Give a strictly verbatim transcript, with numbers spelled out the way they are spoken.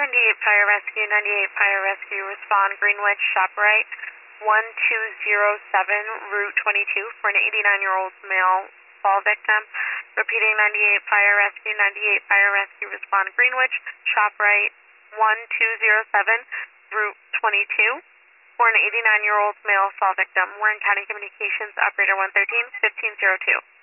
ninety-eight Fire Rescue, ninety-eight Fire Rescue, respond Greenwich, ShopRite, one two zero seven, Route twenty-two, for an eighty-nine-year-old male fall victim. Repeating, ninety-eight Fire Rescue, ninety-eight Fire Rescue, respond Greenwich, ShopRite, one two zero seven, Route twenty-two, for an eighty-nine-year-old male fall victim. Warren County Communications, Operator one thirteen, fifteen oh two.